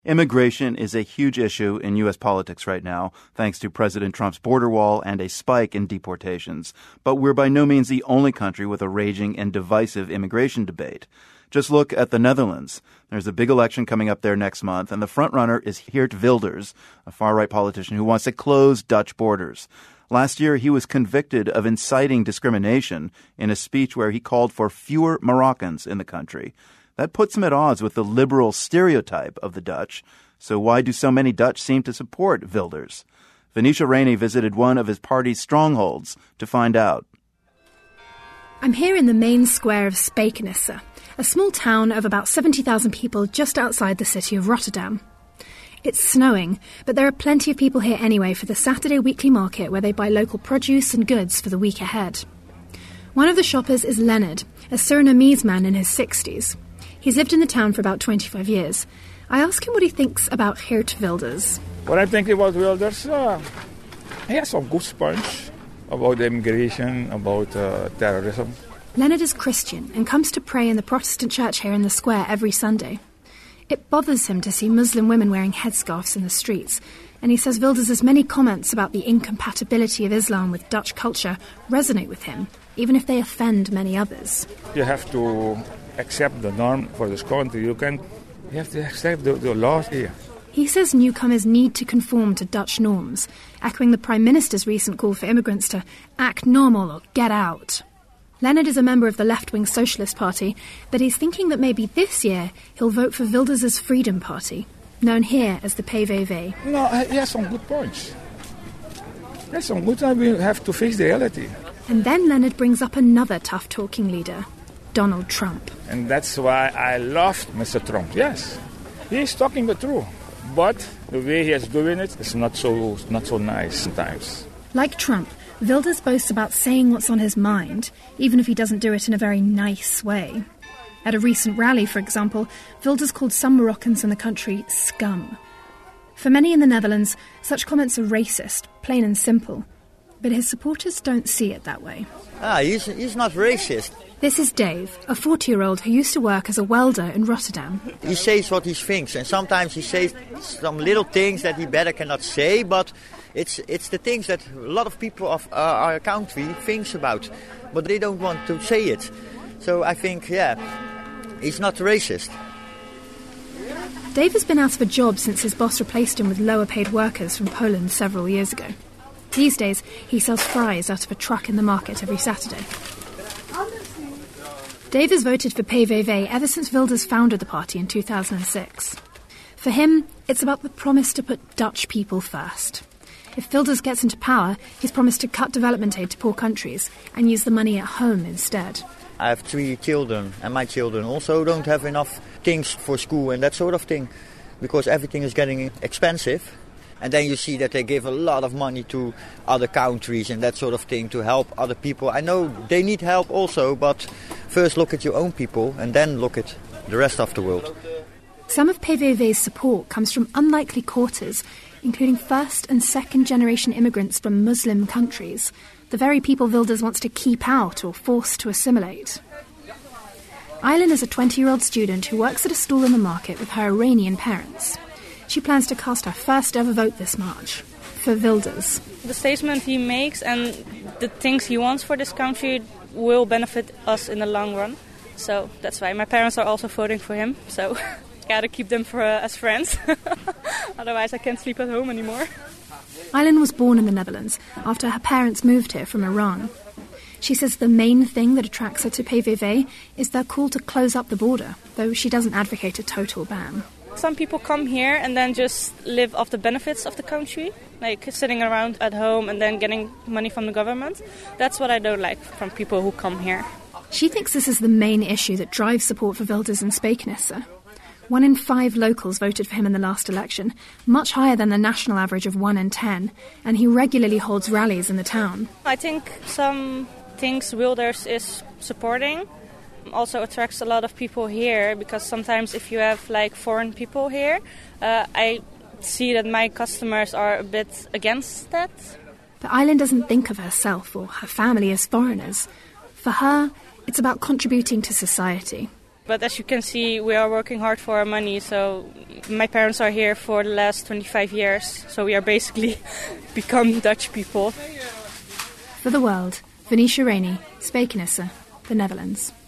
Immigration is a huge issue in U.S. politics right now, thanks to President Trump's border wall and a spike in deportations. But we're by no means the only country with a raging and divisive immigration debate. Just look at the Netherlands. There's a big election coming up there next month, and the frontrunner is Geert Wilders, a far-right politician who wants to close Dutch borders. Last year, he was convicted of inciting discrimination in a speech where he called for fewer Moroccans in the country. That puts him at odds with the liberal stereotype of the Dutch. So why do so many Dutch seem to support Wilders? Venetia Rainey visited one of his party's strongholds to find out. I'm here in the main square of Spijkenisse, a small town of about 70,000 people just outside the city of Rotterdam. It's snowing, but there are plenty of people here anyway for the Saturday weekly market where they buy local produce and goods for the week ahead. One of the shoppers is Leonard, a Surinamese man in his 60s. He's lived in the town for about 25 years. I ask him what he thinks about Geert Wilders. What I think about Wilders, he has some good points about immigration, about terrorism. Leonard is Christian and comes to pray in the Protestant church here in the square every Sunday. It bothers him to see Muslim women wearing headscarves in the streets, and he says Wilders' many comments about the incompatibility of Islam with Dutch culture resonate with him, even if they offend many others. You have to accept the norm for this country. You have to accept the laws here. He says newcomers need to conform to Dutch norms, echoing the Prime Minister's recent call for immigrants to act normal or get out. Leonard is a member of the left-wing Socialist Party, but he's thinking that maybe this year he'll vote for Wilders' Freedom Party, known here as the PVV. No, he has some good points. He has some good points. We have to face the reality. And then Leonard brings up another tough-talking leader, Donald Trump. And that's why I loved Mr. Trump. Yes, he's talking the truth, but the way he is doing it is not so nice sometimes. Like Trump, Wilders boasts about saying what's on his mind, even if he doesn't do it in a very nice way. At a recent rally, for example, Wilders called some Moroccans in the country scum. For many in the Netherlands, such comments are racist, plain and simple. But his supporters don't see it that way. He's not racist. This is Dave, a 40-year-old who used to work as a welder in Rotterdam. He says what he thinks, and sometimes he says some little things that he better cannot say, but it's the things that a lot of people of our country thinks about, but they don't want to say it. So I think, he's not racist. Dave has been out of a job since his boss replaced him with lower-paid workers from Poland several years ago. These days, he sells fries out of a truck in the market every Saturday. Dave has voted for PVV ever since Wilders founded the party in 2006. For him, it's about the promise to put Dutch people first. If Wilders gets into power, he's promised to cut development aid to poor countries and use the money at home instead. I have 3 children, and my children also don't have enough things for school and that sort of thing, because everything is getting expensive. And then you see that they give a lot of money to other countries and that sort of thing to help other people. I know they need help also, but first look at your own people and then look at the rest of the world. Some of PVV's support comes from unlikely quarters, including first- and second-generation immigrants from Muslim countries, the very people Wilders wants to keep out or force to assimilate. Eileen is a 20-year-old student who works at a stall in the market with her Iranian parents. She plans to cast her first ever vote this March, for Wilders. The statement he makes and the things he wants for this country will benefit us in the long run. So that's why my parents are also voting for him. So gotta keep them as friends. Otherwise I can't sleep at home anymore. Eileen was born in the Netherlands after her parents moved here from Iran. She says the main thing that attracts her to PVV is their call to close up the border, though she doesn't advocate a total ban. Some people come here and then just live off the benefits of the country, like sitting around at home and then getting money from the government. That's what I don't like from people who come here. She thinks this is the main issue that drives support for Wilders in Spijkenisse. 1 in 5 locals voted for him in the last election, much higher than the national average of 1 in 10, and he regularly holds rallies in the town. I think some things Wilders is supporting also attracts a lot of people here, because sometimes if you have like foreign people here, I see that my customers are a bit against that. But Eileen doesn't think of herself or her family as foreigners. For her, it's about contributing to society. But as you can see, we are working hard for our money. So my parents are here for the last 25 years. So we are basically become Dutch people. For The World, Venetia Rainey, Spijkenisse, the Netherlands.